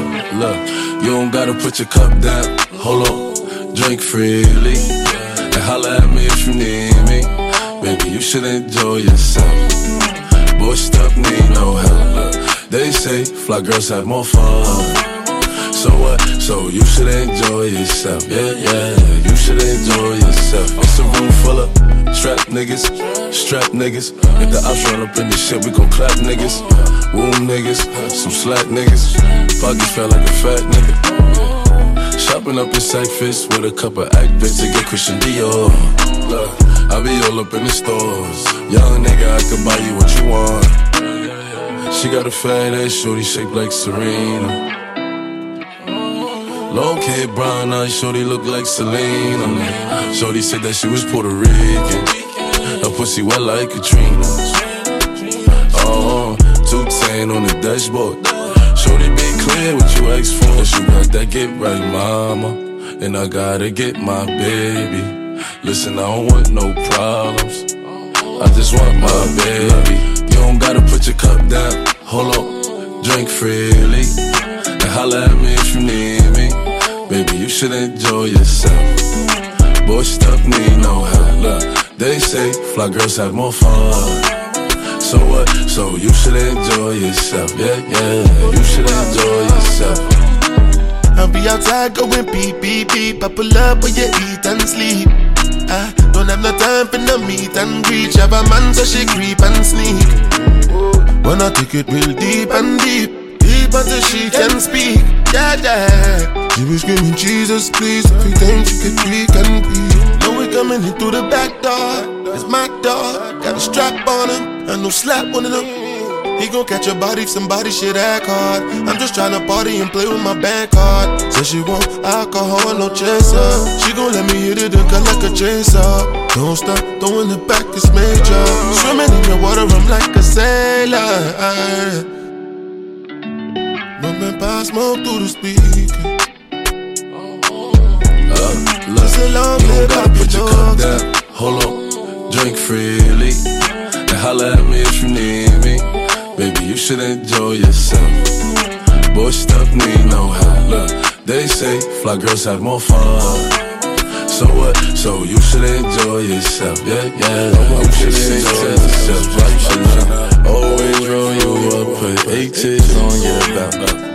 Look, you don't gotta put your cup down. Hold on, drink freely. And holla at me if you need me. Baby, you should enjoy yourself. Boy, stuff need no help. Look, they say fly girls have more fun. So what? So you should enjoy yourself. Yeah, yeah, you should enjoy yourself. It's a room full of strap niggas. If the ops run up in this shit, we gon' clap niggas. Womb niggas, some slack niggas. Pockets felt like a fat nigga. Shopping up in Cyphers with a couple actors to get Christian Dior. Look, I be all up in the stores. Young nigga, I can buy you what you want. She got a fat ass shorty shaped like Serena. Long kid, brown eyes, shorty look like Selena. Shorty said that she was Puerto Rican. Her pussy wet like Katrina. Oh, 210 on the dashboard. Shorty be clear what you ask for. You got that get right, mama. And I gotta get my baby. Listen, I don't want no problems. I just want my baby. You don't gotta put your cup down. Hold on, drink freely. And holla at me if you need me. Baby, you should enjoy yourself. Boy, stuff need no help. Look, they say fly girls have more fun. So what? So you should enjoy yourself. Yeah, yeah, you should enjoy yourself. I'll be outside going beep, beep, beep. I pull up where you eat and sleep. I don't have no time for no meet and greet. Have a man so she creep and sneak. Wanna take it real deep and deep. Deep until she can speak. Yeah, yeah. She was screaming, Jesus, please. Every time she could tweak and breathe. Now we coming in through the back door. It's my dog. Got a strap on him and no slap one of them. He gon' catch a body if somebody shit act hard. I'm just tryna party and play with my bank card. Says she want alcohol, no chaser. She gon' let me hit it and cut like a chainsaw. Don't stop, throwing it back, it's major. Swimming in the water, I'm like a sailor. Moving past smoke through the speaker. Look, you don't gotta put your cup down. Hold on, drink freely. And holla at me if you need me. Baby, you should enjoy yourself. Boy, stuff need no help. Look, they say fly girls have more fun. So what? So you should enjoy yourself. Yeah, yeah, you should enjoy yourself. Always roll you up, put 8 tits on your back.